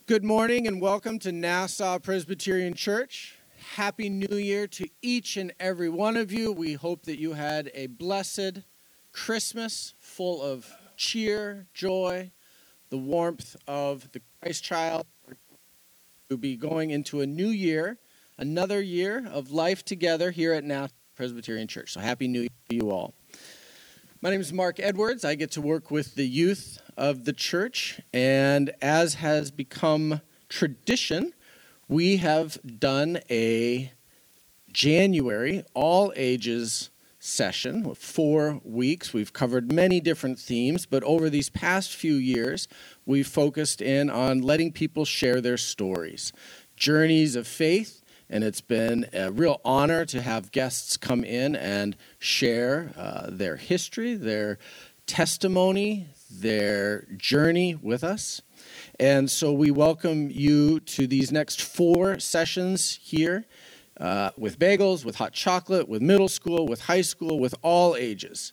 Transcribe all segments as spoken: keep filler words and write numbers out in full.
Good morning and welcome to Nassau Presbyterian Church. Happy New Year to each and every one of you. We hope that you had a blessed Christmas full of cheer, joy, the warmth of the Christ child. We'll be going into a new year, another year of life together here at Nassau Presbyterian Church. So happy New Year to you all. My name is Mark Edwards. I get to work with the youth of the church, and as has become tradition, we have done a January all-ages session, four weeks. We've covered many different themes, but over these past few years, we've focused in on letting people share their stories, journeys of faith, and it's been a real honor to have guests come in and share uh, their history, their testimony, their journey with us. And so we welcome you to these next four sessions here uh, with bagels, with hot chocolate, with middle school, with high school, with all ages.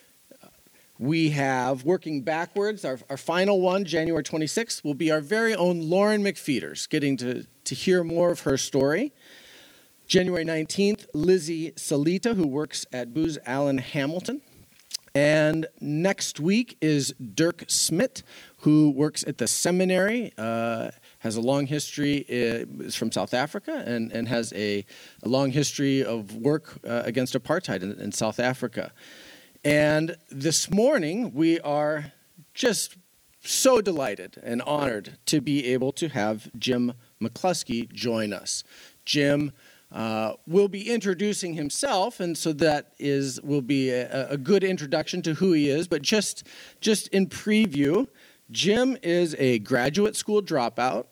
We have, working backwards, our, our final one, January twenty-sixth, will be our very own Lauren McFeeters, getting to, to hear more of her story. January nineteenth, Lizzie Salita, who works at Booz Allen Hamilton. And next week is Dirk Smith, who works at the seminary, uh, has a long history, uh, is from South Africa, and, and has a, a long history of work uh, against apartheid in, in South Africa. And this morning, we are just so delighted and honored to be able to have Jim McCluskey join us. Jim Uh, will be introducing himself, and so that is will be a, a good introduction to who he is. But just, just in preview, Jim is a graduate school dropout,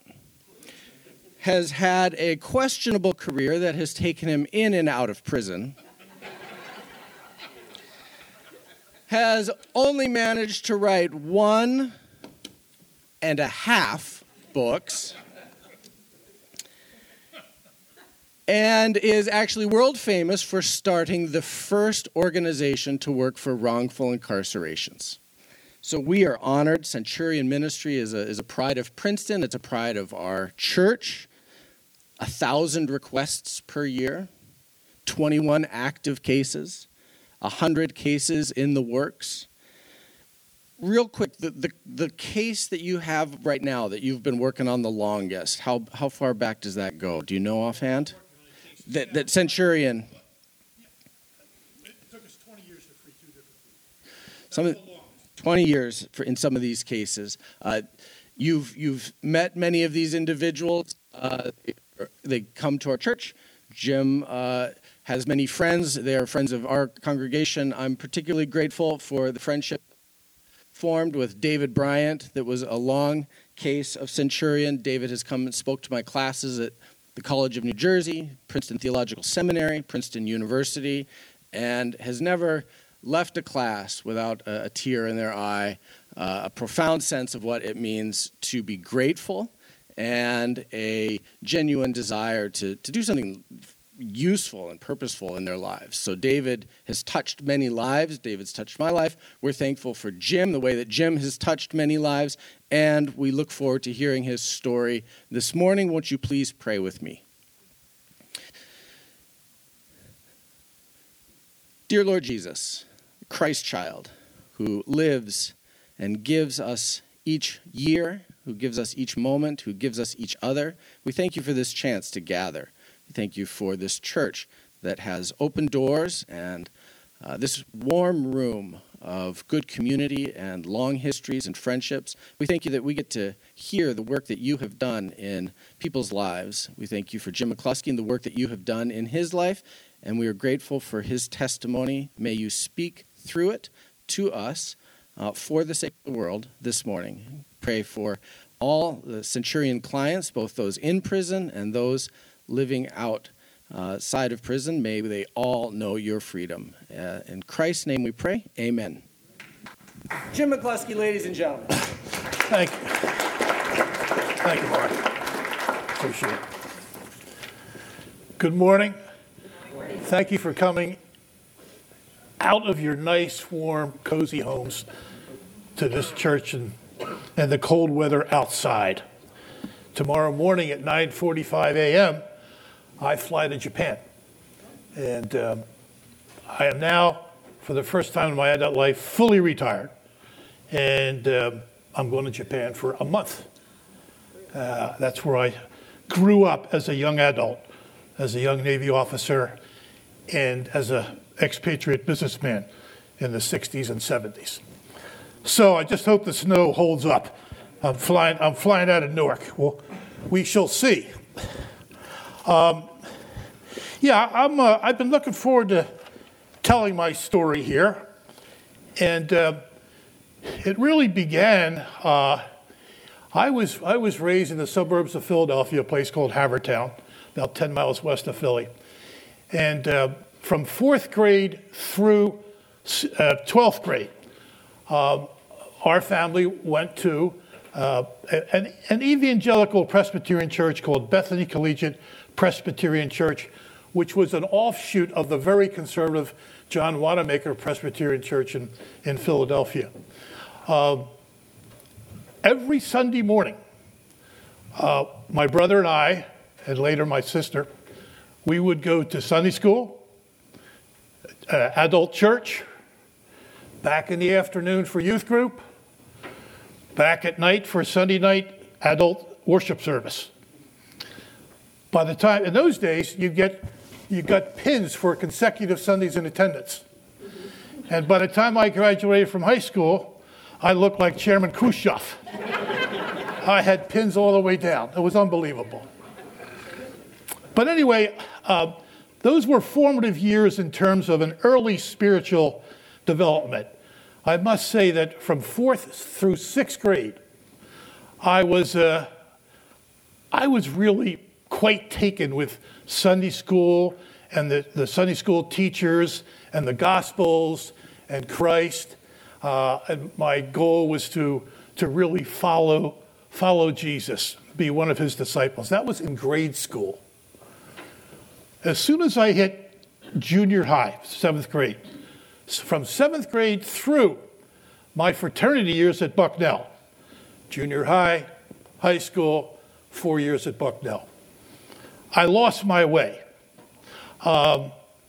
has had a questionable career that has taken him in and out of prison, has only managed to write one and a half books, and is actually world famous for starting the first organization to work for wrongful incarcerations. So we are honored. Centurion Ministry is a, is a pride of Princeton. It's a pride of our church. A thousand requests per year, twenty-one active cases, a hundred cases in the works. Real quick, the, the, the case that you have right now that you've been working on the longest, how, how far back does that go? Do you know offhand? That, that Centurion. It took us twenty years to free two different people. Some of, twenty years for, in some of these cases. Uh, you've you've met many of these individuals. Uh, they come to our church. Jim uh, has many friends. They are friends of our congregation. I'm particularly grateful for the friendship formed with David Bryant. That was a long case of Centurion. David has come and spoke to my classes at the College of New Jersey, Princeton Theological Seminary, Princeton University, and has never left a class without a, a tear in their eye, uh, a profound sense of what it means to be grateful, and a genuine desire to, to do something useful and purposeful in their lives. So David has touched many lives. David's touched my life. We're thankful for Jim, the way that Jim has touched many lives, and we look forward to hearing his story this morning. Won't you please pray with me? Dear Lord Jesus, Christ child, who lives and gives us each year, who gives us each moment, who gives us each other, we thank you for this chance to gather. Thank you for this church that has open doors and uh, this warm room of good community and long histories and friendships. We thank you that we get to hear the work that you have done in people's lives. We thank you for Jim McCluskey and the work that you have done in his life, and we are grateful for his testimony. May you speak through it to us uh, for the sake of the world this morning. Pray for all the Centurion clients, both those in prison and those living outside uh, of prison. May they all know your freedom. Uh, in Christ's name we pray. Amen. Jim McCluskey, ladies and gentlemen. Thank you. Thank you, Mark. Appreciate it. Good morning. Good morning. Thank you for coming out of your nice, warm, cozy homes to this church and, and the cold weather outside tomorrow morning at nine forty-five a.m., I fly to Japan. And um, I am now, for the first time in my adult life, fully retired. And um, I'm going to Japan for a month. Uh, that's where I grew up as a young adult, as a young Navy officer, and as an expatriate businessman in the sixties and seventies. So I just hope the snow holds up. I'm flying, I'm flying out of Newark. Well, we shall see. Um, yeah, I'm, uh, I've been looking forward to telling my story here. And uh, it really began, uh, I was I was raised in the suburbs of Philadelphia, a place called Havertown, about ten miles west of Philly. And uh, from fourth grade through uh, twelfth grade, um, our family went to uh, an, an evangelical Presbyterian church called Bethany Collegiate Presbyterian Church, which was an offshoot of the very conservative John Wanamaker Presbyterian Church in, in Philadelphia. Um, every Sunday morning, uh, my brother and I, and later my sister, we would go to Sunday school, uh, adult church, back in the afternoon for youth group, back at night for Sunday night adult worship service. By the time, in those days, you get you got pins for consecutive Sundays in attendance. And by the time I graduated from high school, I looked like Chairman Khrushchev. I had pins all the way down. It was unbelievable. But anyway, uh, those were formative years in terms of an early spiritual development. I must say that from fourth through sixth grade, I was uh, I was really quite taken with Sunday school and the, the Sunday school teachers and the Gospels and Christ. Uh, and my goal was to to really follow follow Jesus, be one of his disciples. That was in grade school. As soon as I hit junior high, seventh grade, from seventh grade through my fraternity years at Bucknell, junior high, high school, four years at Bucknell, I lost my way. Um,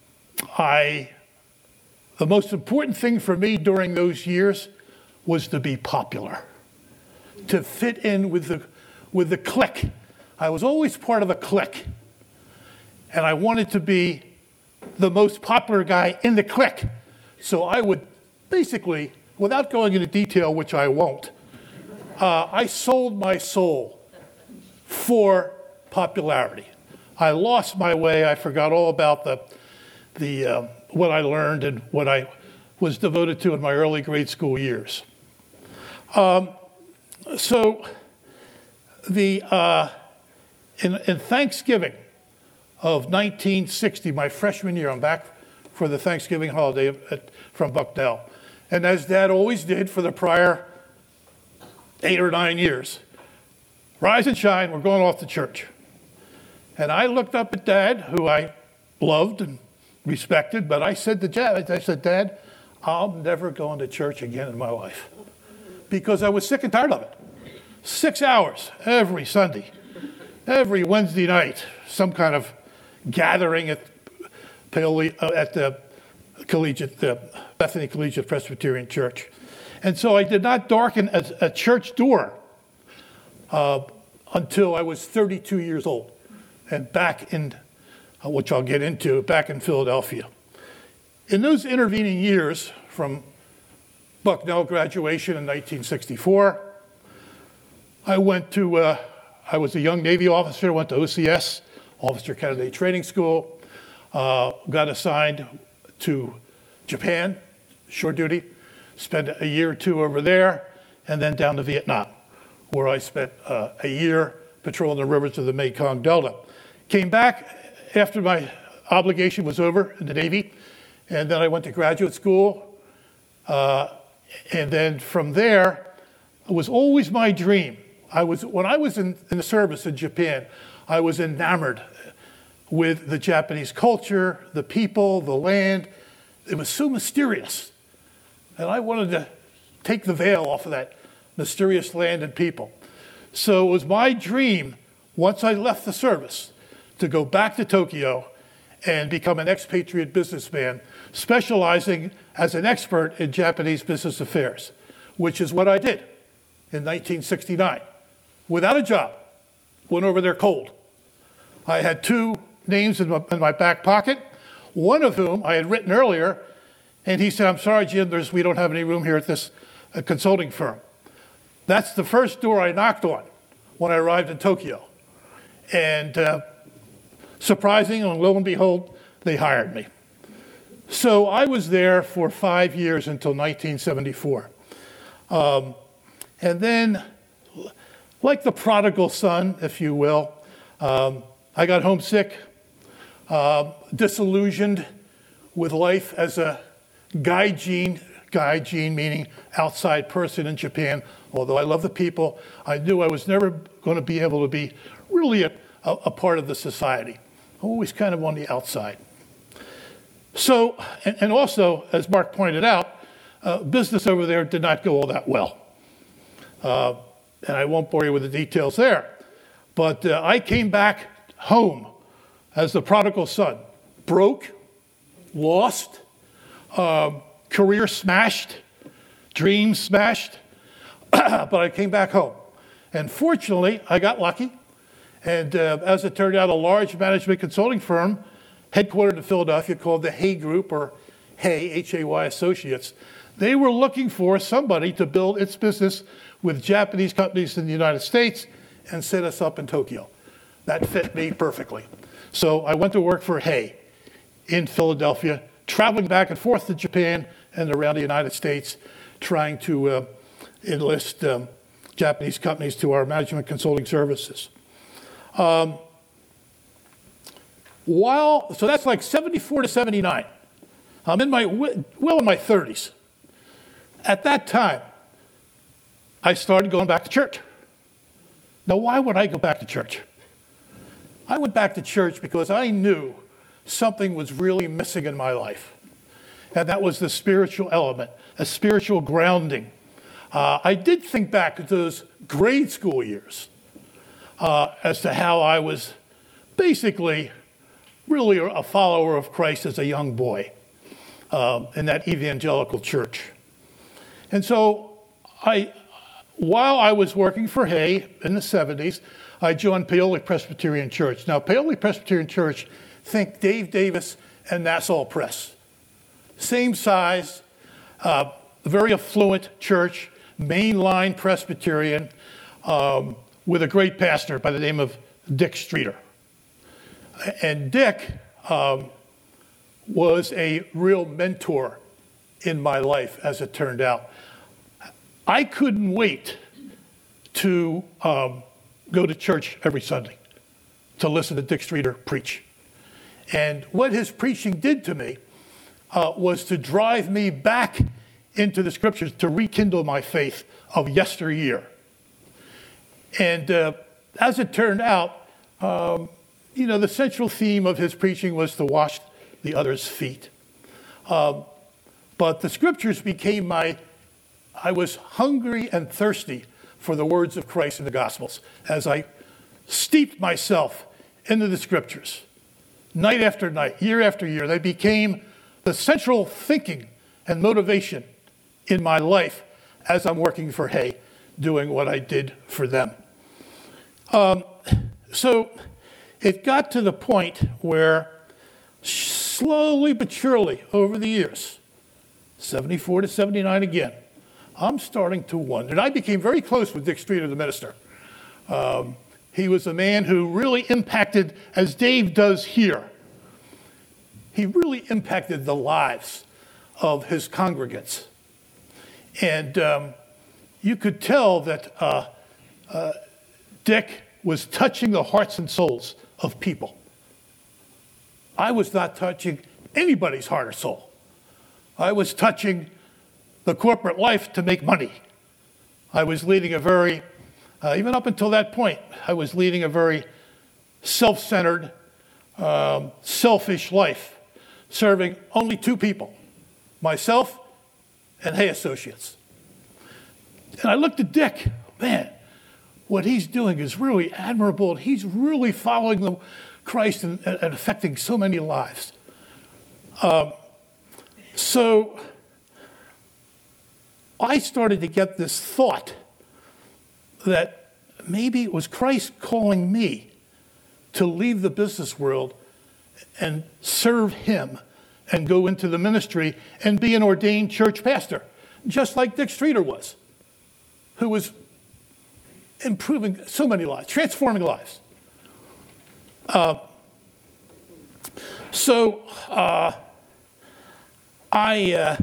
I, the most important thing for me during those years was to be popular, to fit in with the, with the clique. I was always part of a clique, and I wanted to be the most popular guy in the clique. So I would basically, without going into detail, which I won't, uh, I sold my soul for popularity. I lost my way. I forgot all about the, the uh, what I learned and what I was devoted to in my early grade school years. Um, so the uh, in, in Thanksgiving of nineteen sixty, my freshman year, I'm back for the Thanksgiving holiday at, from Bucknell. And as Dad always did for the prior eight or nine years, rise and shine, we're going off to church. And I looked up at Dad, who I loved and respected, but I said to Dad, I said, Dad, I'm never going to church again in my life. Because I was sick and tired of it. Six hours every Sunday, every Wednesday night, some kind of gathering at Paoli, uh, at the collegiate, the Bethany Collegiate Presbyterian Church. And so I did not darken a, a church door uh, until I was thirty-two years old. And back in, uh, which I'll get into, back in Philadelphia. In those intervening years, from Bucknell graduation in nineteen sixty-four, I went to, uh, I was a young Navy officer, went to O C S, Officer Candidate Training School, uh, got assigned to Japan, shore duty, spent a year or two over there, and then down to Vietnam, where I spent uh, a year patrolling the rivers of the Mekong Delta. Came back after my obligation was over in the Navy, and then I went to graduate school. Uh, and then from there, it was always my dream. I was when I was in, in the service in Japan, I was enamored with the Japanese culture, the people, the land. It was so mysterious. And I wanted to take the veil off of that mysterious land and people. So it was my dream, once I left the service, to go back to Tokyo and become an expatriate businessman, specializing as an expert in Japanese business affairs, which is what I did in nineteen sixty-nine. Without a job, went over there cold. I had two names in my, in my back pocket, one of whom I had written earlier, and he said, "I'm sorry, Jim, there's, we don't have any room here at this uh, consulting firm." That's the first door I knocked on when I arrived in Tokyo. And uh, surprising, and lo and behold, they hired me. So I was there for five years until nineteen seventy-four. Um, and then, like the prodigal son, if you will, um, I got homesick, uh, disillusioned with life as a gaijin, gaijin meaning outside person in Japan. Although I love the people, I knew I was never going to be able to be really a, a, a part of the society. Always kind of on the outside. So, and, and also, as Mark pointed out, uh, business over there did not go all that well. Uh, and I won't bore you with the details there. But uh, I came back home as the prodigal son, broke, lost, um, career smashed, dreams smashed, but I came back home. And fortunately, I got lucky. And uh, as it turned out, a large management consulting firm headquartered in Philadelphia called the Hay Group, or Hay, H A Y Associates, they were looking for somebody to build its business with Japanese companies in the United States and set us up in Tokyo. That fit me perfectly. So I went to work for Hay in Philadelphia, traveling back and forth to Japan and around the United States, trying to uh, enlist um, Japanese companies to our management consulting services. Um, while, so that's like seventy-four to seventy-nine. I'm in my, well in my thirties. At that time, I started going back to church. Now, why would I go back to church? I went back to church because I knew something was really missing in my life. And that was the spiritual element, a spiritual grounding. Uh, I did think back to those grade school years uh, as to how I was basically really a follower of Christ as a young boy um, in that evangelical church. And so I, while I was working for Hay in the seventies, I joined Paoli Presbyterian Church. Now, Paoli Presbyterian Church, think Dave Davis and Nassau Press. Same size, uh, very affluent church, mainline Presbyterian, um, with a great pastor by the name of Dick Streeter. And Dick um, was a real mentor in my life, as it turned out. I couldn't wait to um, go to church every Sunday to listen to Dick Streeter preach. And what his preaching did to me uh, was to drive me back into the scriptures, to rekindle my faith of yesteryear. And uh, as it turned out, um, you know, the central theme of his preaching was to wash the other's feet. Um, but the scriptures became my, I was hungry and thirsty for the words of Christ in the Gospels as I steeped myself into the scriptures. Night after night, year after year, they became the central thinking and motivation in my life as I'm working for Hay, doing what I did for them. Um, so it got to the point where slowly but surely over the years, seventy-four to seventy-nine again, I'm starting to wonder. And I became very close with Dick Streeter, the minister. Um, he was a man who really impacted, as Dave does here, he really impacted the lives of his congregants. And um, you could tell that uh, uh, Dick was touching the hearts and souls of people. I was not touching anybody's heart or soul. I was touching the corporate life to make money. I was leading a very, uh, even up until that point, I was leading a very self-centered, um, selfish life, serving only two people, myself and Hay Associates. And I looked at Dick, man, what he's doing is really admirable. He's really following the Christ and, and affecting so many lives. Um, so I started to get this thought that maybe it was Christ calling me to leave the business world and serve him and go into the ministry and be an ordained church pastor, just like Dick Streeter was, who was improving so many lives, transforming lives. Uh, so uh, I, uh,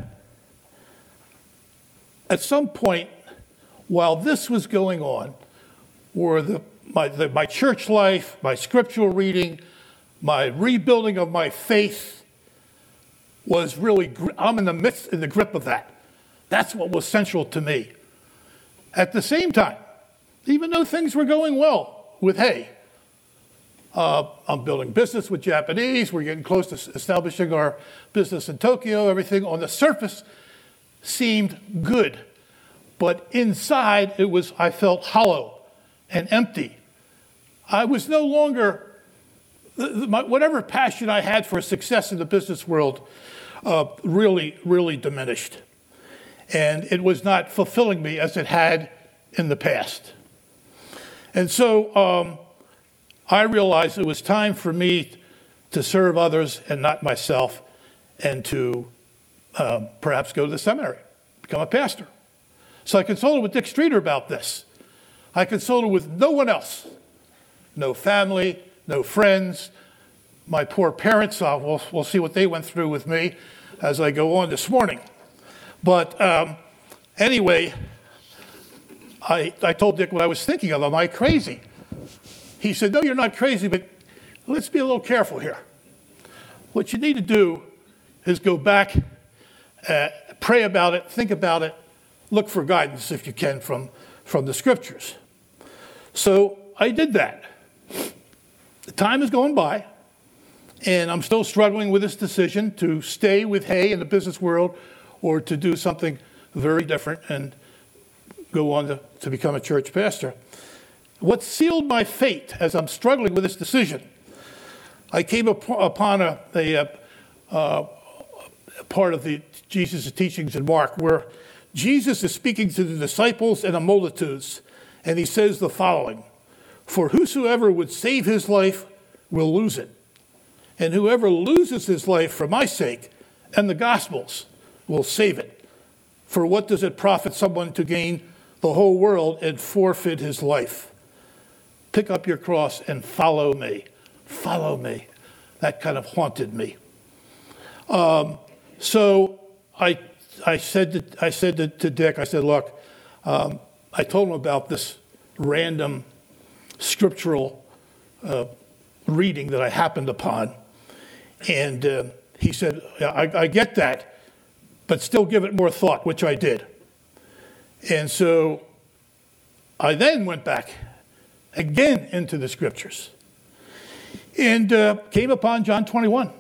at some point, while this was going on, or the, my, the, my church life, my scriptural reading, my rebuilding of my faith was really, I'm in the midst, in the grip of that. That's what was central to me. At the same time, even though things were going well with Hay, uh, I'm building business with Japanese, we're getting close to establishing our business in Tokyo, everything on the surface seemed good. But inside, it was, I felt hollow and empty. I was no longer, my, whatever passion I had for success in the business world uh, really, really diminished. And it was not fulfilling me as it had in the past. And so um, I realized it was time for me to serve others and not myself, and to uh, perhaps go to the seminary, become a pastor. So I consulted with Dick Streeter about this. I consulted with no one else. No family, no friends. My poor parents, uh, we'll, we'll see what they went through with me as I go on this morning. But um, anyway, I, I told Dick what I was thinking of. Am I crazy? He said, no, you're not crazy, but let's be a little careful here. What you need to do is go back, uh, pray about it, think about it, look for guidance if you can from, from the scriptures. So I did that. The time is going by, and I'm still struggling with this decision to stay with Hay in the business world or to do something very different and go on to, to become a church pastor. What sealed my fate as I'm struggling with this decision, I came up, upon a, a, a, a part of the Jesus' teachings in Mark where Jesus is speaking to the disciples and the multitudes, and he says the following: "For whosoever would save his life will lose it, and whoever loses his life for my sake and the gospel's will save it. For what does it profit someone to gain the whole world and forfeit his life? Pick up your cross and follow me." Follow me. That kind of haunted me. Um, so I I said to, I said to, to Dick, I said, look, um, I told him about this random scriptural uh, reading that I happened upon. And uh, he said, I, I get that, but still give it more thought, which I did. And so I then went back again into the scriptures and uh, came upon John twenty-one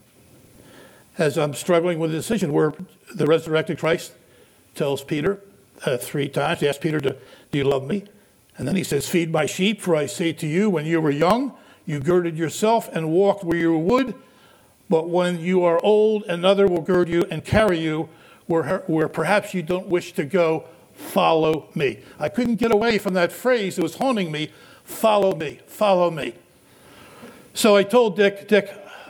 as I'm struggling with a decision where the resurrected Christ tells Peter uh, three times, he asks Peter, to, do you love me? And then he says, feed my sheep, for I say to you, when you were young, you girded yourself and walked where you would, but when you are old, another will gird you and carry you where, where perhaps you don't wish to go. Follow me. I couldn't get away from that phrase. It was haunting me. Follow me. Follow me. So I told Dick, Dick,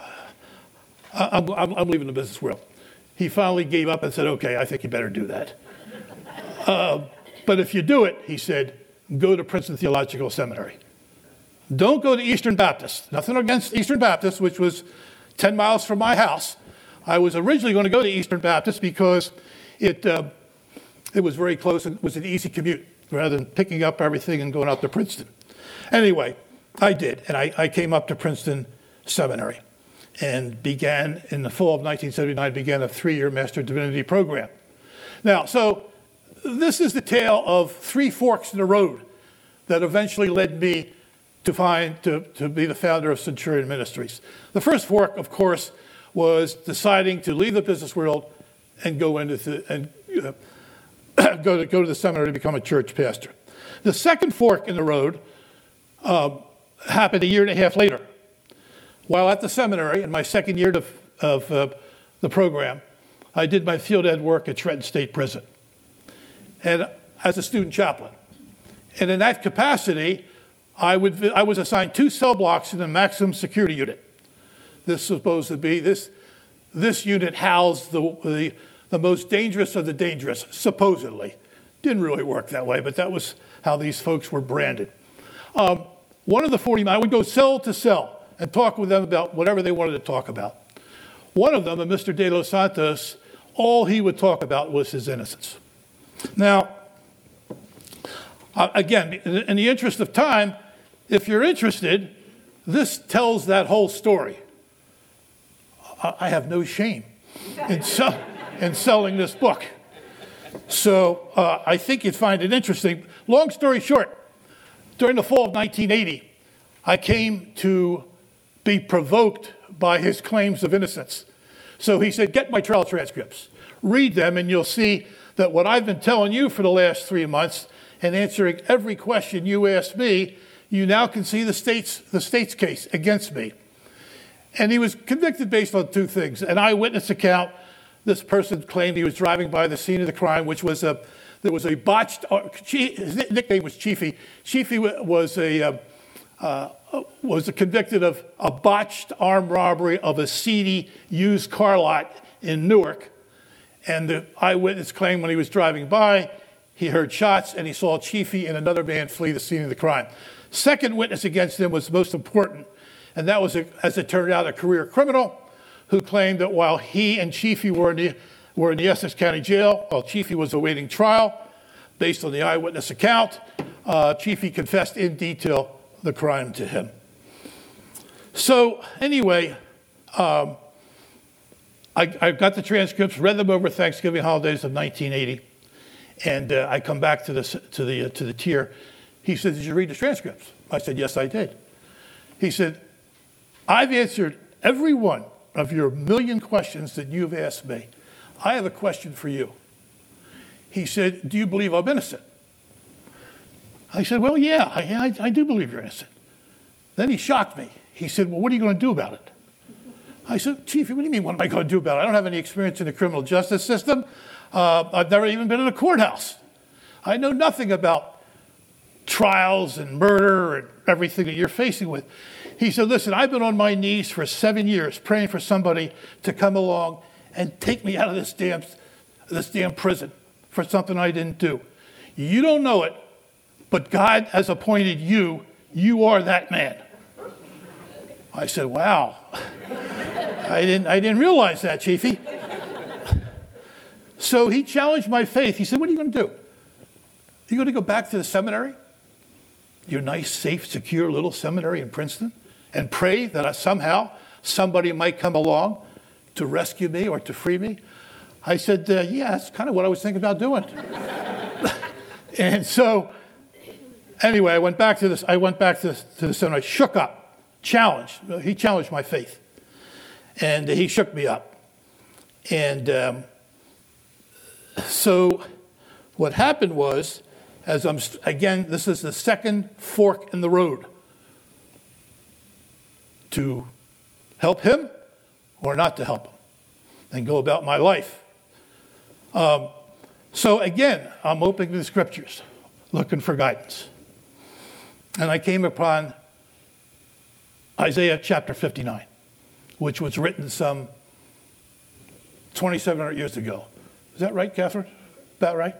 I'm, I'm, I'm leaving the business world. He finally gave up and said, okay, I think you better do that. uh, but if you do it, he said, go to Princeton Theological Seminary. Don't go to Eastern Baptist. Nothing against Eastern Baptist, which was ten miles from my house. I was originally going to go to Eastern Baptist because it uh, it was very close and it was an easy commute rather than picking up everything and going out to Princeton. Anyway, I did, and I, I came up to Princeton Seminary and began, in the fall of nineteen seventy-nine, began a three-year Master of Divinity program. Now, so this is the tale of three forks in the road that eventually led me to find, to, to be the founder of Centurion Ministries. The first fork, of course, was deciding to leave the business world and go into the, and uh, go to go to the seminary to become a church pastor. The second fork in the road um, happened a year and a half later. While at the seminary, in my second year of, of uh, the program, I did my field ed work at Trenton State Prison, and as a student chaplain. And in that capacity, I, would, I was assigned two cell blocks in the maximum security unit. This was supposed to be, this, this unit housed the, the, the most dangerous of the dangerous, supposedly. Didn't really work that way, but that was how these folks were branded. Um, one of the forty, I would go cell to cell and talk with them about whatever they wanted to talk about. One of them, a Mister De Los Santos, all he would talk about was his innocence. Now, uh, again, in the interest of time, if you're interested, this tells that whole story. I have no shame in, sell, in selling this book. So uh, I think you'd find it interesting. Long story short, during the fall of nineteen eighty, I came to be provoked by his claims of innocence. So he said, get my trial transcripts, read them, and you'll see that what I've been telling you for the last three months and answering every question you asked me, you now can see the state's, the state's case against me. And he was convicted based on two things. An eyewitness account. This person claimed he was driving by the scene of the crime, which was a, there was a botched, his nickname was Chiefy. Chiefy was a, uh, uh, was convicted of a botched armed robbery of a seedy used car lot in Newark. And the eyewitness claimed when he was driving by, he heard shots and he saw Chiefy and another man flee the scene of the crime. Second witness against him was most important, and that was, a, as it turned out, a career criminal who claimed that while he and Chiefy were in the, were in the Essex County Jail, while Chiefy was awaiting trial, based on the eyewitness account, uh, Chiefy confessed in detail the crime to him. So anyway, um, I, I got the transcripts, read them over Thanksgiving holidays of nineteen eighty, and uh, I come back to the, to, the, uh, to the tier. He said, did you read the transcripts? I said, yes, I did. He said, I've answered every one of your million questions that you've asked me. I have a question for you. He said, do you believe I'm innocent? I said, well, yeah, I, I, I do believe you're innocent. Then he shocked me. He said, well, what are you going to do about it? I said, Chief, what do you mean, what am I going to do about it? I don't have any experience in the criminal justice system. Uh, I've never even been in a courthouse. I know nothing about trials and murder and everything that you're facing with. He said, listen, I've been on my knees for seven years praying for somebody to come along and take me out of this damn, this damn prison for something I didn't do. You don't know it, but God has appointed you. You are that man. I said, wow. I didn't, I didn't realize that, Chiefy. So he challenged my faith. He said, what are you going to do? Are you going to go back to the seminary? Your nice, safe, secure little seminary in Princeton? And pray that I, somehow somebody might come along to rescue me or to free me? I said, uh, yeah, that's kind of what I was thinking about doing. And so, anyway, I went back to this. I went back to, to the seminary, shook up, challenged. He challenged my faith. And he shook me up. And um, so what happened was, as I'm, again, this is the second fork in the road. To help him or not to help him and go about my life. Um, so again, I'm opening the scriptures, looking for guidance. And I came upon Isaiah chapter fifty-nine, which was written some twenty-seven hundred years ago. Is that right, Catherine? About right?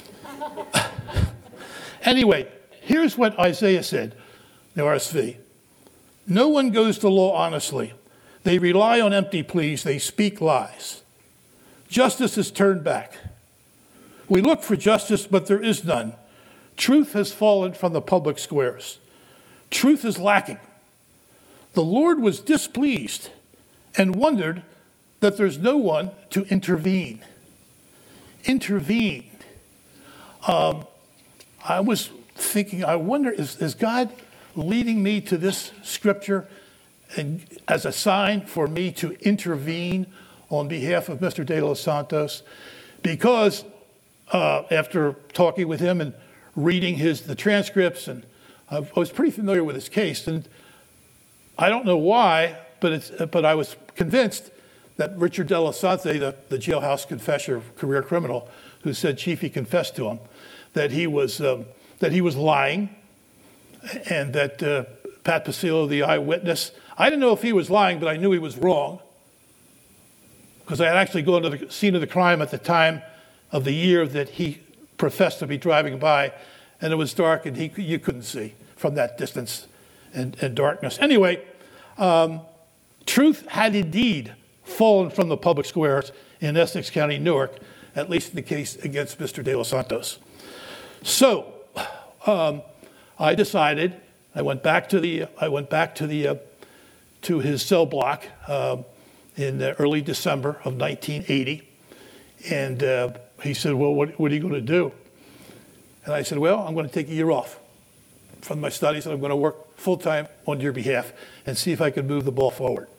Anyway, here's what Isaiah said, the R S V. No one goes to law honestly. They rely on empty pleas. They speak lies. Justice is turned back. We look for justice, but there is none. Truth has fallen from the public squares. Truth is lacking. The Lord was displeased and wondered that there's no one to intervene. Intervene. Um, I was thinking, I wonder, is, is God leading me to this scripture and as a sign for me to intervene on behalf of Mister De Los Santos? Because uh, after talking with him and reading his the transcripts, and I was pretty familiar with his case. And I don't know why, but it's but I was convinced that Richard Delasante, the, the jailhouse confessor, career criminal, who said Chiefy confessed to him, that he was um, that he was lying, and that uh, Pat Pasillo, the eyewitness, I didn't know if he was lying, but I knew he was wrong, because I had actually gone to the scene of the crime at the time of the year that he professed to be driving by, and it was dark, and he you couldn't see from that distance and, and darkness. Anyway, um, truth had indeed fallen from the public squares in Essex County, Newark, at least in the case against Mister De Los Santos. So um, I decided I went back to the I went back to the uh, to his cell block uh, in uh, early December of nineteen eighty, and uh, he said, "Well, what, what are you going to do?" And I said, "Well, I'm going to take a year off from my studies, and I'm going to work full time on your behalf and see if I can move the ball forward."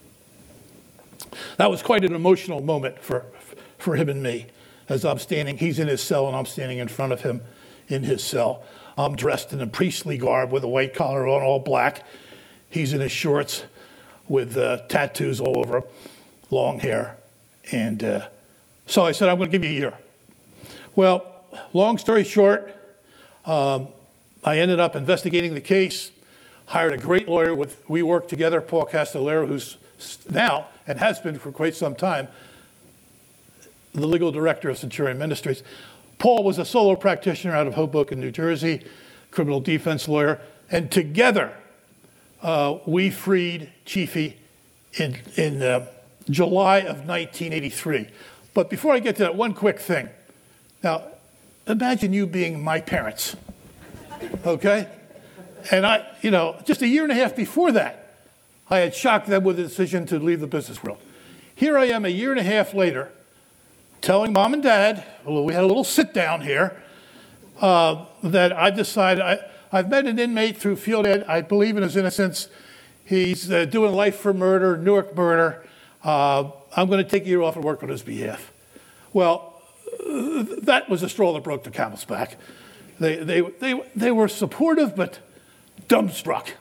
That was quite an emotional moment for for him and me, as I'm standing. He's in his cell, and I'm standing in front of him in his cell. I'm dressed in a priestly garb with a white collar on, all black. He's in his shorts with uh, tattoos all over him, long hair. And uh, so I said, I'm going to give you a year. Well, long story short, um, I ended up investigating the case, hired a great lawyer. With we worked together, Paul Castellero, who's now, and has been for quite some time, the legal director of Centurion Ministries. Paul was a solo practitioner out of Hoboken, New Jersey, criminal defense lawyer, and together uh, we freed Chiefy in, in uh, July of nineteen eighty-three. But before I get to that, one quick thing. Now, imagine you being my parents, okay? And I, you know, just a year and a half before that, I had shocked them with the decision to leave the business world. Here I am a year and a half later, telling mom and dad, well, we had a little sit down here, uh, that I decided, I, I've met an inmate through field ed, I believe in his innocence. He's uh, doing life for murder, Newark murder. Uh, I'm going to take a year off and work on his behalf. Well, uh, that was the straw that broke the camel's back. They, they, they, they were supportive, but dumbstruck.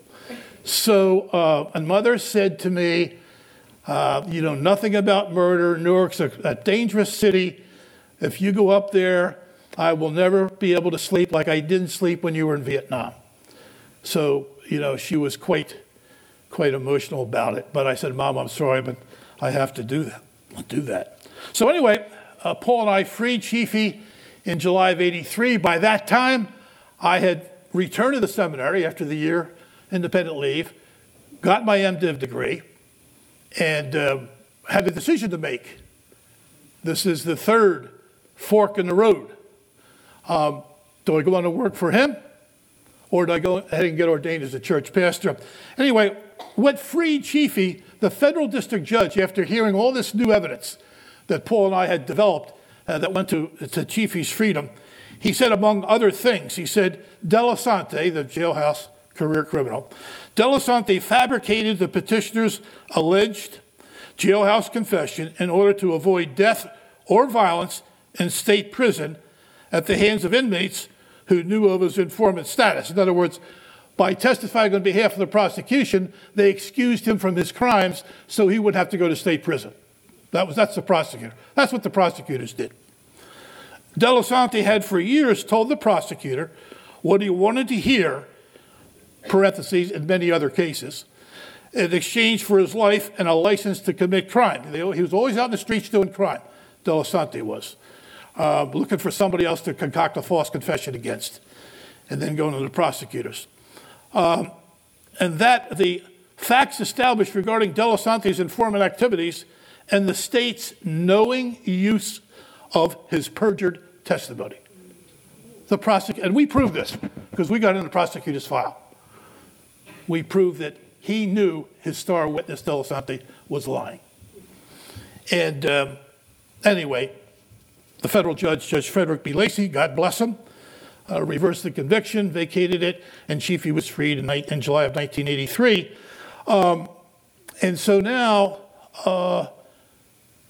So, uh, and mother said to me, Uh, you know nothing about murder. Newark's a, a dangerous city. If you go up there, I will never be able to sleep like I didn't sleep when you were in Vietnam. So, you know, she was quite, quite emotional about it. But I said, Mom, I'm sorry, but I have to do that. I'll do that. So anyway, uh, Paul and I freed Chiefy in July of eighty-three. By that time, I had returned to the seminary after the year independent leave, got my MDiv degree, and uh, had a decision to make. This is the third fork in the road. Um, do I go on to work for him, or do I go ahead and get ordained as a church pastor? Anyway, what freed Chiefy, the federal district judge, after hearing all this new evidence that Paul and I had developed uh, that went to, to Chiefy's freedom, he said, among other things, he said, Delasante, the jailhouse career criminal, Delasante fabricated the petitioner's alleged jailhouse confession in order to avoid death or violence in state prison at the hands of inmates who knew of his informant status. In other words, by testifying on behalf of the prosecution, they excused him from his crimes so he wouldn't have to go to state prison. That was, that's the prosecutor. That's what the prosecutors did. Delasante had for years told the prosecutor what he wanted to hear, parentheses, in many other cases, in exchange for his life and a license to commit crime. He was always out in the streets doing crime, Delasante was, uh, looking for somebody else to concoct a false confession against, and then going to the prosecutors. Um, and that the facts established regarding Delasante's informant activities and the state's knowing use of his perjured testimony. The prosec- and we proved this because we got in the prosecutor's file. We proved that he knew his star witness, Delasante, was lying. And um, anyway, the federal judge, Judge Frederick B. Lacey, God bless him, uh, reversed the conviction, vacated it, and Chiefy was freed in, in July of nineteen eighty-three. Um, and so now, uh,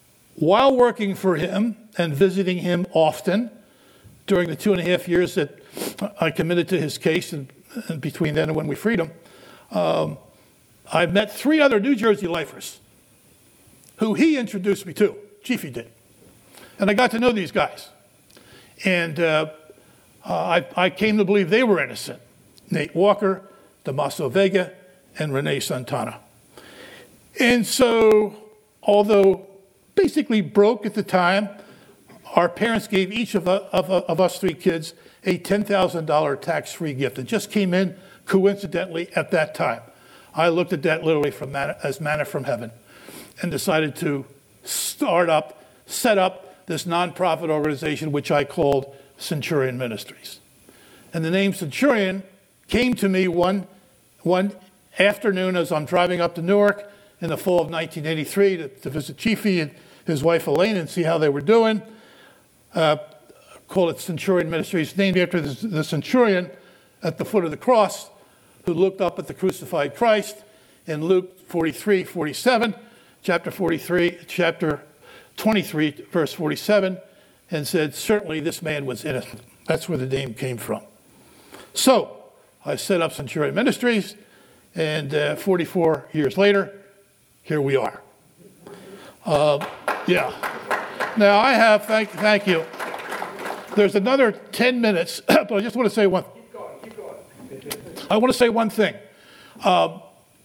while working for him and visiting him often during the two and a half years that I committed to his case, and, and between then and when we freed him, um, I met three other New Jersey lifers who he introduced me to. Chiefy did. And I got to know these guys. And uh, uh, I, I came to believe they were innocent. Nate Walker, Damaso Vega, and Renee Santana. And so, although basically broke at the time, our parents gave each of, uh, of, of us three kids a ten thousand dollars tax-free gift. It just came in coincidentally at that time. I looked at that literally from manna, as manna from heaven, and decided to start up, set up this nonprofit organization, which I called Centurion Ministries. And the name Centurion came to me one, one afternoon as I'm driving up to Newark in the fall of nineteen eighty-three to, to visit Chiefy and his wife Elaine and see how they were doing. Uh, call it Centurion Ministries, named after the, the centurion at the foot of the cross who looked up at the crucified Christ in Luke forty-three, forty-seven, chapter forty-three, chapter twenty-three, verse forty-seven, and said, certainly this man was innocent. That's where the name came from. So I set up Centurion Ministries, and uh, forty-four years later, here we are. Uh, yeah. Now I have, thank, thank you. There's another ten minutes, but I just want to say one. Keep going, keep going. I want to say one thing. Um,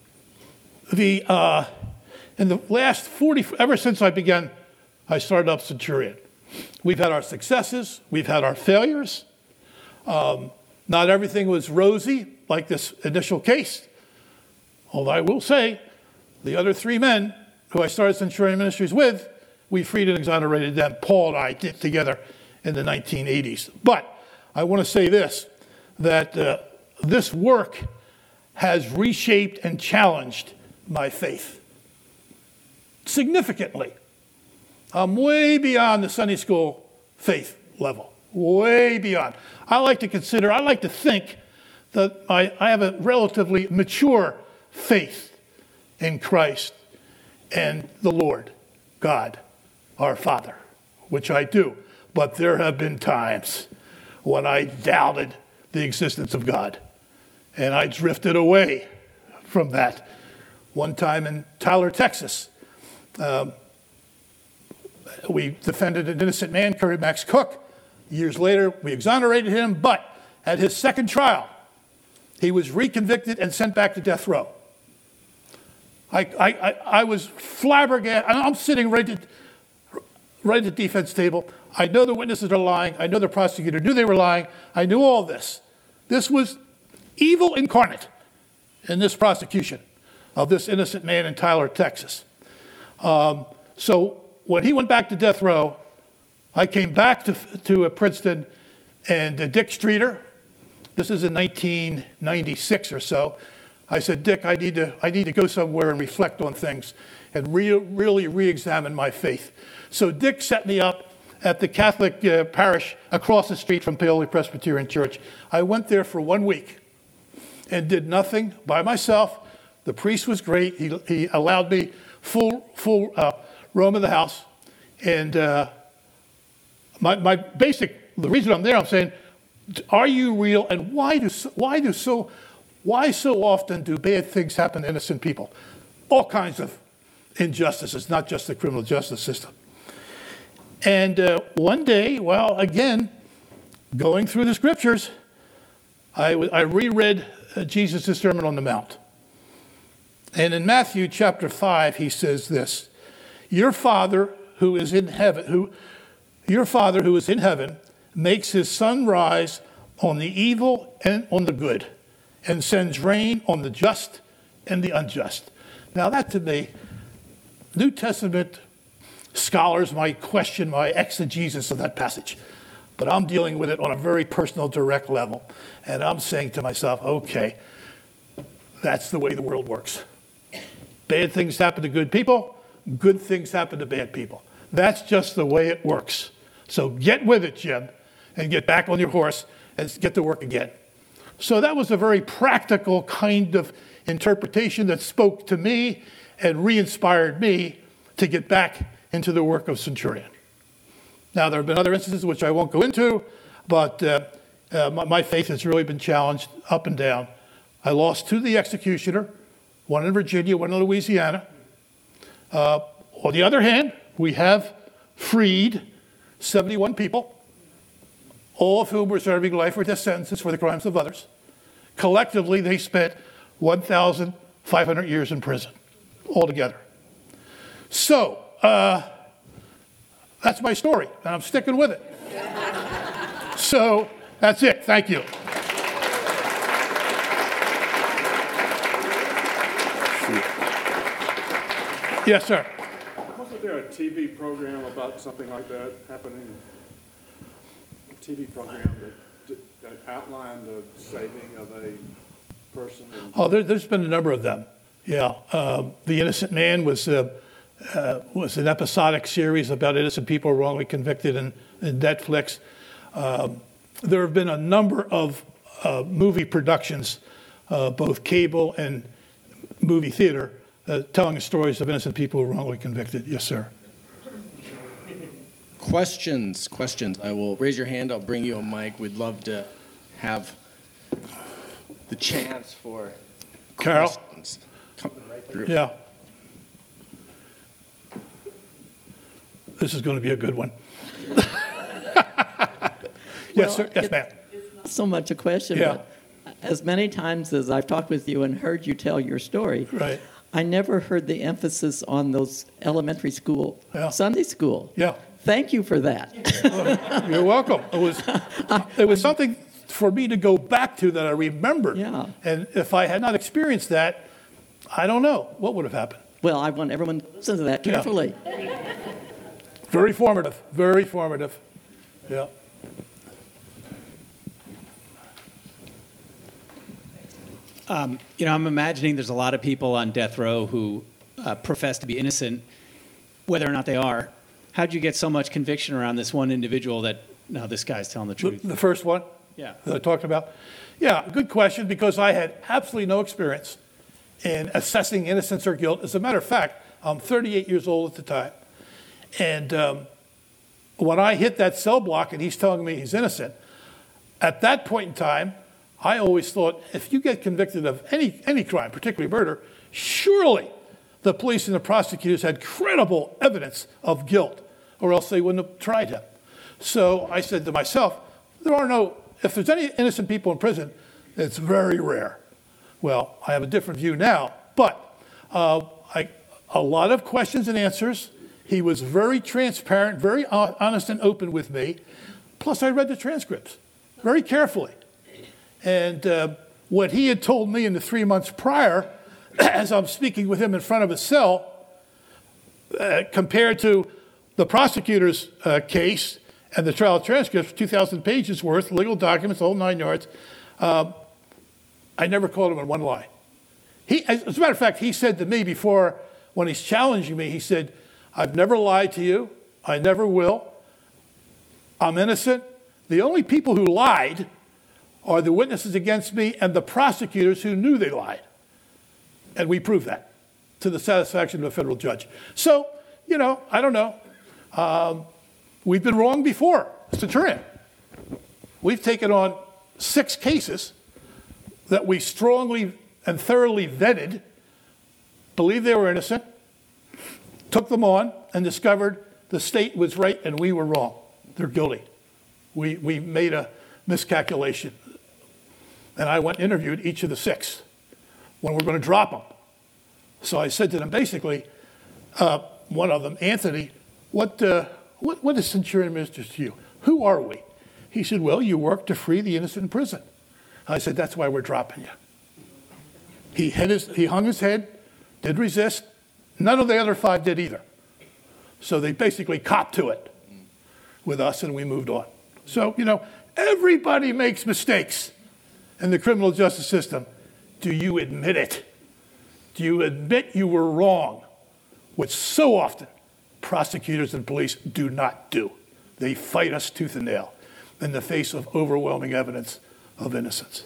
the uh, in the last forty, ever since I began, I started up Centurion. We've had our successes, we've had our failures. Um, not everything was rosy like this initial case. Although I will say, the other three men who I started Centurion Ministries with, we freed and exonerated them. Paul and I did together in the nineteen eighties. But I want to say this, that uh, this work has reshaped and challenged my faith significantly. I'm way beyond the Sunday school faith level, way beyond. I like to consider, I like to think that I, I have a relatively mature faith in Christ and the Lord, God, our Father, which I do. But there have been times when I doubted the existence of God, and I drifted away from that. One time in Tyler, Texas, um, we defended an innocent man, Curry Max Cook. Years later, we exonerated him, but at his second trial, he was reconvicted and sent back to death row. I, I, I, I was flabbergasted. I'm sitting right at, right at the defense table. I know the witnesses are lying. I know the prosecutor knew they were lying. I knew all this. This was evil incarnate in this prosecution of this innocent man in Tyler, Texas. Um, so when he went back to death row, I came back to, to uh, Princeton, and uh, Dick Streeter, this is in nineteen ninety-six or so, I said, Dick, I need to, I need to go somewhere and reflect on things and re- really re-examine my faith. So Dick set me up at the Catholic uh, parish across the street from Paoli Presbyterian Church. I went there for one week and did nothing by myself. The priest was great. He, he allowed me full full uh, roam of the house. And uh, my, my basic, the reason I'm there, I'm saying, are you real? And why do why do so why so often do bad things happen to innocent people? All kinds of injustices, not just the criminal justice system. And uh, one day, well, again, going through the scriptures, I, I reread uh, Jesus' Sermon on the Mount. And in Matthew chapter five, he says this, your Father who is in heaven, who your Father who is in heaven makes his sun rise on the evil and on the good, and sends rain on the just and the unjust. Now that to me, New Testament scholars might question my exegesis of that passage, but I'm dealing with it on a very personal, direct level. And I'm saying to myself, okay, that's the way the world works. Bad things happen to good people, good things happen to bad people. That's just the way it works. So get with it, Jim, and get back on your horse and get to work again. So that was a very practical kind of interpretation that spoke to me and re-inspired me to get back into the work of Centurion. Now, there have been other instances which I won't go into, but uh, Uh, my, my faith has really been challenged up and down. I lost to the executioner, one in Virginia, one in Louisiana. Uh, on the other hand, we have freed seventy-one people, all of whom were serving life or death sentences for the crimes of others. Collectively, they spent one thousand five hundred years in prison altogether. So, uh, that's my story, and I'm sticking with it. So, that's it. Thank you. Yes, sir. Wasn't there a T V program about something like that happening? A T V program that, that outlined the saving of a person? And Oh, there, there's been a number of them. Yeah. Um, The Innocent Man was uh, uh, was an episodic series about innocent people wrongly convicted in, in Netflix. Um, there have been a number of uh, movie productions, uh, both cable and movie theater, uh, telling stories of innocent people who were wrongly convicted. Yes, sir. Questions, questions. I will raise your hand. I'll bring you a mic. We'd love to have the chance for Carol? questions. Come right through. Yeah. This is going to be a good one. Yes, Well, sir. Yes, it- ma'am. Not so much a question, Yeah. but as many times as I've talked with you and heard you tell your story, Right. I never heard the emphasis on those elementary school, Yeah. Sunday school. Yeah. Thank you for that. You're welcome. It was, it was something for me to go back to that I remembered. Yeah. And if I had not experienced that, I don't know what would have happened. Well, I want everyone to listen to that Yeah. carefully. Very formative. Very formative. Yeah. Um, you know, I'm imagining there's a lot of people on death row who uh, profess to be innocent, whether or not they are. How'd you get so much conviction around this one individual that, no, this guy's telling the The, truth? the first one Yeah. that I talked about. Yeah, good question, because I had absolutely no experience in assessing innocence or guilt. As a matter of fact, I'm thirty-eight years old at the time. And um, when I hit that cell block and he's telling me he's innocent, at that point in time, I always thought, if you get convicted of any, any crime, particularly murder, surely the police and the prosecutors had credible evidence of guilt, or else they wouldn't have tried him. So I said to myself, there are no, if there's any innocent people in prison, it's very rare. Well, I have a different view now, but uh, I, a lot of questions and answers. He was very transparent, very honest and open with me. Plus, I read the transcripts very carefully. And uh, what he had told me in the three months prior, as I'm speaking with him in front of a cell, uh, compared to the prosecutor's uh, case and the trial transcripts, two thousand pages worth, legal documents, the whole nine yards, uh, I never called him in one lie. He, as a matter of fact, he said to me before, when he's challenging me, he said, I've never lied to you. I never will. I'm innocent. The only people who lied are the witnesses against me and the prosecutors who knew they lied. And we proved that to the satisfaction of a federal judge. So, you know, I don't know. Um, we've been wrong before. Centurion. We've taken on six cases that we strongly and thoroughly vetted, believed they were innocent, took them on, and discovered the state was right and we were wrong. They're guilty. We, we made a miscalculation. And I went and interviewed each of the six when we're going to drop them. So I said to them, basically, uh, one of them, Anthony, what, uh, what, what is Centurion Ministers to you? Who are we? He said, well, you work to free the innocent in prison. I said, that's why we're dropping you. He, had his, he hung his head, did resist. None of the other five did either. So they basically copped to it with us, and we moved on. So, you know, everybody makes mistakes in the criminal justice system. Do you admit it? Do you admit you were wrong? Which so often prosecutors and police do not do. They fight us tooth and nail in the face of overwhelming evidence of innocence.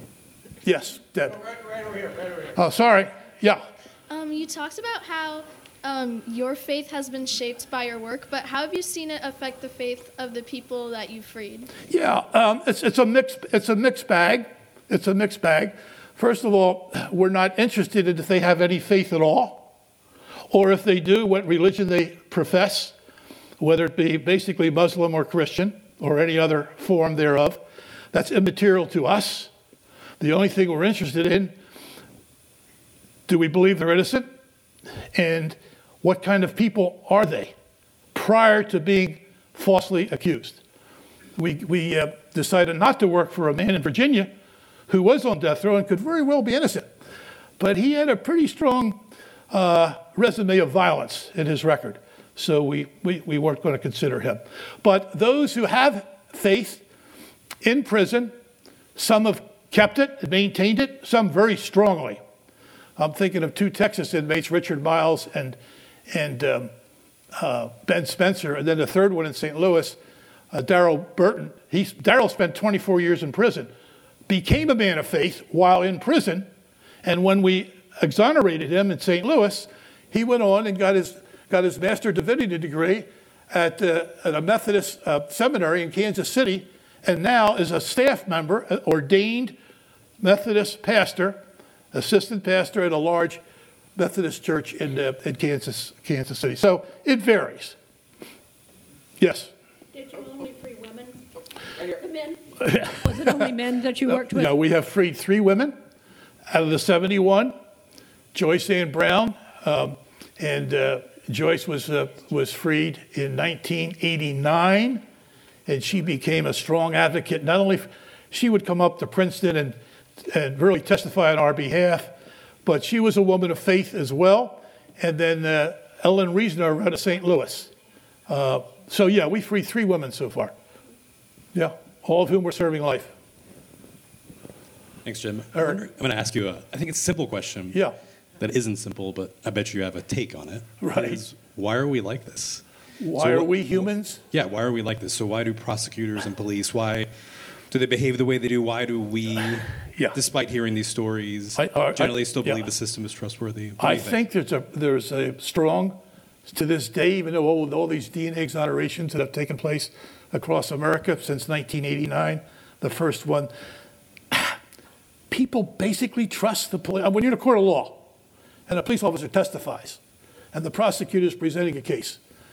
Yes, Deb. Right, right over here, right over here. Oh, sorry. Yeah. Um, you talked about how um, your faith has been shaped by your work, but how have you seen it affect the faith of the people that you freed? Yeah, um, it's, it's a mixed it's a mixed bag. It's a mixed bag. First of all, we're not interested in if they have any faith at all, or if they do, what religion they profess, whether it be basically Muslim or Christian or any other form thereof. That's immaterial to us. The only thing we're interested in, do we believe they're innocent? And what kind of people are they prior to being falsely accused? We, we uh, decided not to work for a man in Virginia who was on death row and could very well be innocent. But he had a pretty strong uh, resume of violence in his record. So we, we, we weren't going to consider him. But those who have faith in prison, some have kept it and maintained it, some very strongly. I'm thinking of two Texas inmates, Richard Miles and, and um, uh, Ben Spencer, and then the third one in Saint Louis, uh, Darrell Burton. Darrell spent twenty-four years in prison, became a man of faith while in prison, and when we exonerated him in Saint Louis, he went on and got his got his Master Divinity degree at, uh, at a Methodist uh, seminary in Kansas City, and now is a staff member, an ordained Methodist pastor, assistant pastor at a large Methodist church in, uh, in Kansas, Kansas City. So it varies. Yes? Did you only free women? The men? Was it only men that you worked with? No, we have freed three women out of the seventy-one. Joyce Ann Brown, um, and uh, Joyce was uh, was freed in nineteen eighty-nine, and she became a strong advocate. Not only she would come up to Princeton and and really testify on our behalf, but she was a woman of faith as well. And then uh, Ellen Reesner out of Saint Louis. Uh, so yeah, we freed three women so far. Yeah, all of whom were serving life. Thanks, Jim. Eric. I'm going to ask you a, I think it's a simple question. Yeah. That isn't simple, but I bet you have a take on it. Right. Is, why are we like this? Why So are what- we humans? Yeah, why are we like this? So why do prosecutors and police, why do they behave the way they do? Why do we, Yeah. despite hearing these stories, I- I- generally still yeah. believe the system is trustworthy? What do I you think there's a there's a strong, to this day, even though all, all these D N A exonerations that have taken place across America since nineteen eighty-nine, the first one, people basically trust the police. When you're in a court of law and a police officer testifies and the prosecutor is presenting a case,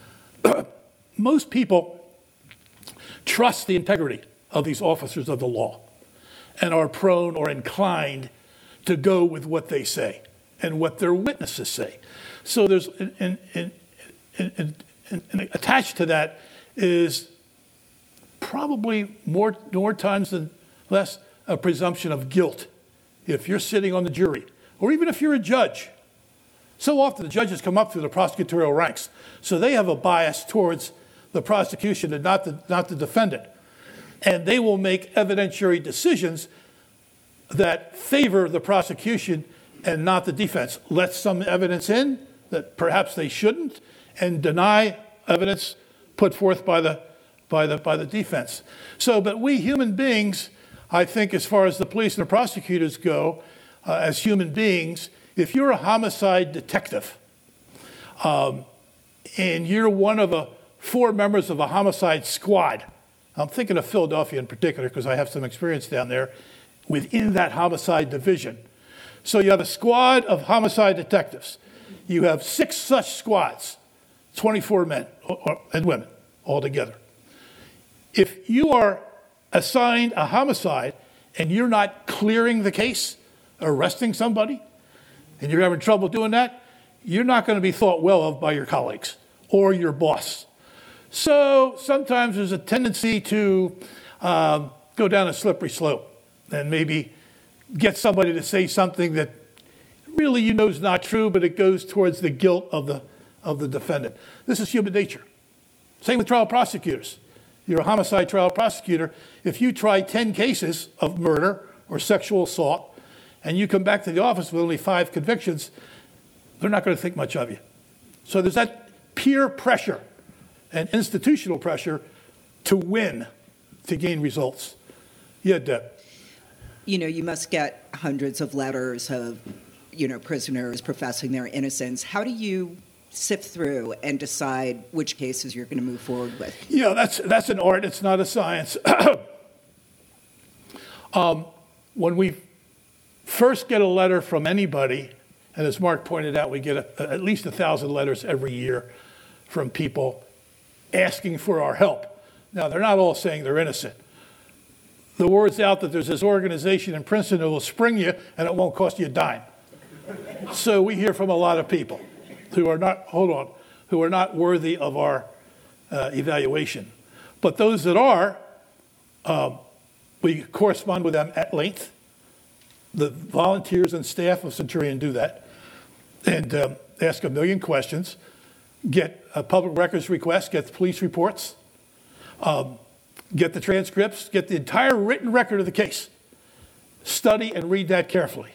most people trust the integrity of these officers of the law and are prone or inclined to go with what they say and what their witnesses say. So there's, and, and, and, and, and, and attached to that is probably more, more times than less a presumption of guilt if you're sitting on the jury, or even if you're a judge. So often the judges come up through the prosecutorial ranks, so they have a bias towards the prosecution and not the, not the defendant. And they will make evidentiary decisions that favor the prosecution and not the defense. Let some evidence in that perhaps they shouldn't, and deny evidence put forth by the by the by the defense. So, but we human beings, I think, as far as the police and the prosecutors go, uh, as human beings, if you're a homicide detective, um, and you're one of the four members of a homicide squad, I'm thinking of Philadelphia in particular because I have some experience down there within that homicide division. So you have a squad of homicide detectives. You have six such squads, twenty-four men and women altogether. If you are assigned a homicide and you're not clearing the case, arresting somebody, and you're having trouble doing that, you're not going to be thought well of by your colleagues or your boss. So sometimes there's a tendency to um, go down a slippery slope and maybe get somebody to say something that really you know is not true, but it goes towards the guilt of the of the defendant. This is human nature. Same with trial prosecutors. You're a homicide trial prosecutor. If you try ten cases of murder or sexual assault and you come back to the office with only five convictions, they're not going to think much of you. So there's that peer pressure and institutional pressure to win, to gain results. Yeah, Deb. You know, you must get hundreds of letters of, you know, prisoners professing their innocence. How do you sift through and decide which cases you're going to move forward with? Yeah, that's that's an art. It's not a science. um, when we first get a letter from anybody, and as Mark pointed out, we get a, at least a thousand letters every year from people asking for our help. Now, they're not all saying they're innocent. The word's out that there's this organization in Princeton that will spring you and it won't cost you a dime. So we hear from a lot of people who are not, hold on, who are not worthy of our uh, evaluation. But those that are, um, we correspond with them at length. The volunteers and staff of Centurion do that and um, ask a million questions, get a public records request, get the police reports, um, get the transcripts, get the entire written record of the case, study and read that carefully.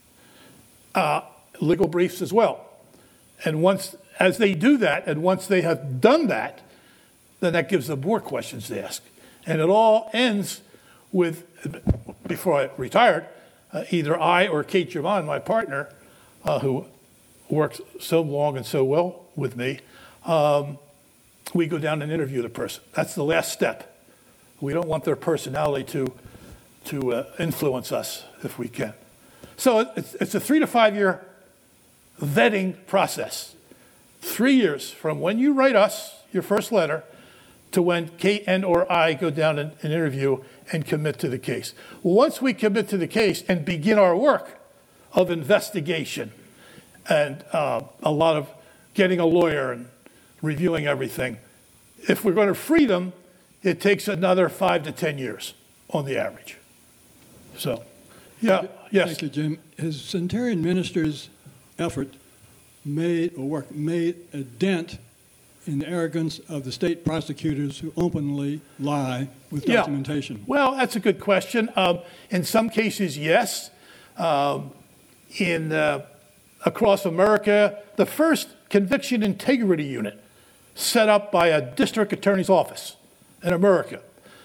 Uh, legal briefs as well. And once, as they do that, and once they have done that, then that gives them more questions to ask. And it all ends with, before I retired, uh, either I or Kate Javon, my partner, uh, who works so long and so well with me, um, we go down and interview the person. That's the last step. We don't want their personality to, to uh, influence us if we can. So it's, it's a three to five year vetting process. Three years from when you write us your first letter to when Kate and or I go down and, and interview and commit to the case. Once we commit to the case and begin our work of investigation and uh, a lot of getting a lawyer and reviewing everything, if we're going to free them, it takes another five to ten years on the average. So, yeah, yes. Thank you, Jim. Has Centurion Minister's effort made or work made a dent in the arrogance of the state prosecutors who openly lie with Yeah. documentation? Well, that's a good question. Um, in some cases, yes. Um, in uh, across America, the first conviction integrity unit set up by a district attorney's office in America.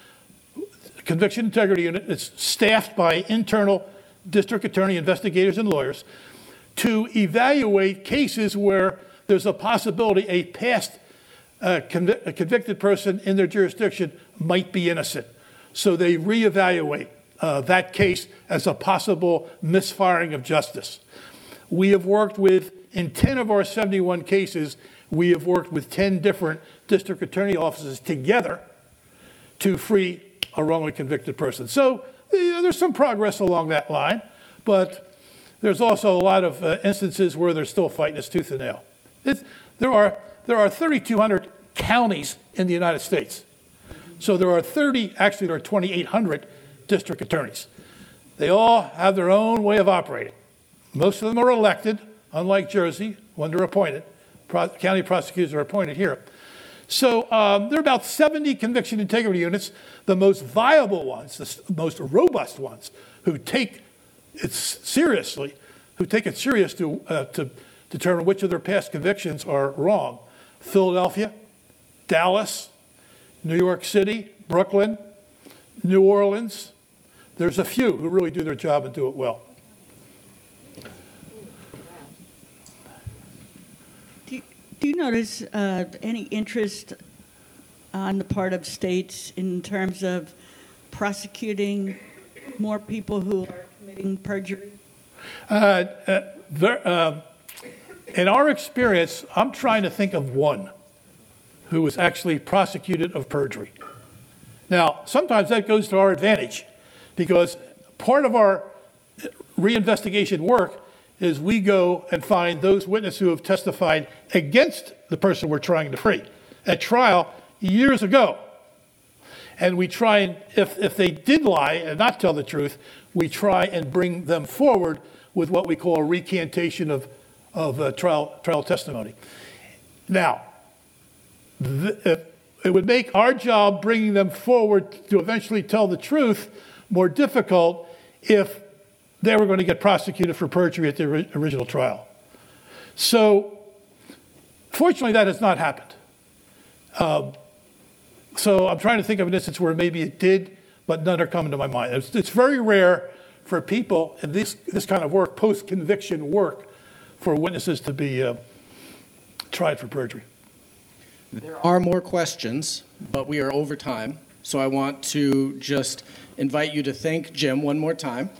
Conviction integrity unit is staffed by internal district attorney investigators and lawyers to evaluate cases where there's a possibility a past uh, conv- a convicted person in their jurisdiction might be innocent. So they reevaluate uh, that case as a possible misfiring of justice. We have worked with, in ten of our seventy-one cases, we have worked with ten different district attorney offices together to free a wrongly convicted person. So yeah, there's some progress along that line, but there's also a lot of uh, instances where they're still fighting us tooth and nail. It's, there are there are thirty-two hundred counties in the United States. So there are thirty, actually there are twenty-eight hundred district attorneys. They all have their own way of operating. Most of them are elected, unlike Jersey, when they're appointed. Pro- county prosecutors are appointed here. So um, there are about seventy conviction integrity units, the most viable ones, the s- most robust ones, who take it seriously, who take it serious to, uh, to determine which of their past convictions are wrong. Philadelphia, Dallas, New York City, Brooklyn, New Orleans. There's a few who really do their job and do it well. Do you notice uh, any interest on the part of states in terms of prosecuting more people who are committing perjury? Uh, uh, there, uh, in our experience, I'm trying to think of one who was actually prosecuted of perjury. Now, sometimes that goes to our advantage because part of our reinvestigation work is we go and find those witnesses who have testified against the person we're trying to free at trial years ago. And we try and, if, if they did lie and not tell the truth, we try and bring them forward with what we call a recantation of, of uh, trial, trial testimony. Now, th- it would make our job bringing them forward to eventually tell the truth more difficult if they were going to get prosecuted for perjury at the ori- original trial. So, fortunately, that has not happened. Um, so I'm trying to think of an instance where maybe it did, but none are coming to my mind. It's, it's very rare for people in this, this kind of work, post-conviction work, for witnesses to be uh, tried for perjury. There are more questions, but we are over time. So I want to just invite you to thank Jim one more time.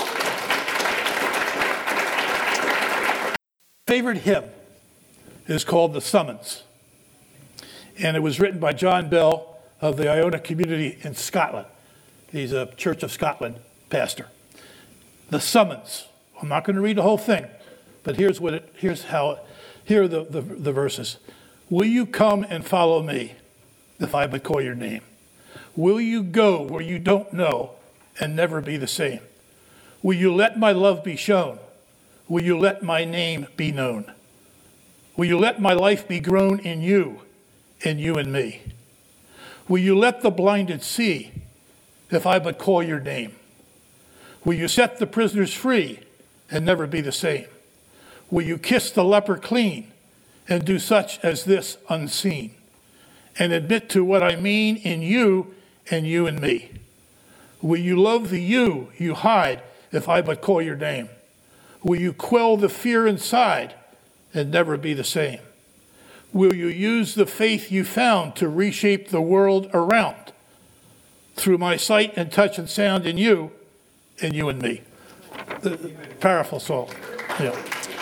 Favorite hymn is called The Summons. And it was written by John Bell of the Iona community in Scotland. He's a Church of Scotland pastor. The Summons. I'm not going to read the whole thing, but here's what it, here's how, it, here are the, the, the verses. Will you come and follow me if I but call your name? Will you go where you don't know and never be the same? Will you let my love be shown? Will you let my name be known? Will you let my life be grown in you and you in me? Will you let the blinded see if I but call your name? Will you set the prisoners free and never be the same? Will you kiss the leper clean and do such as this unseen? And admit to what I mean in you and you and me? Will you love the you you hide if I but call your name? Will you quell the fear inside and never be the same? Will you use the faith you found to reshape the world around through my sight and touch and sound in you and you and me? The powerful song. Yeah.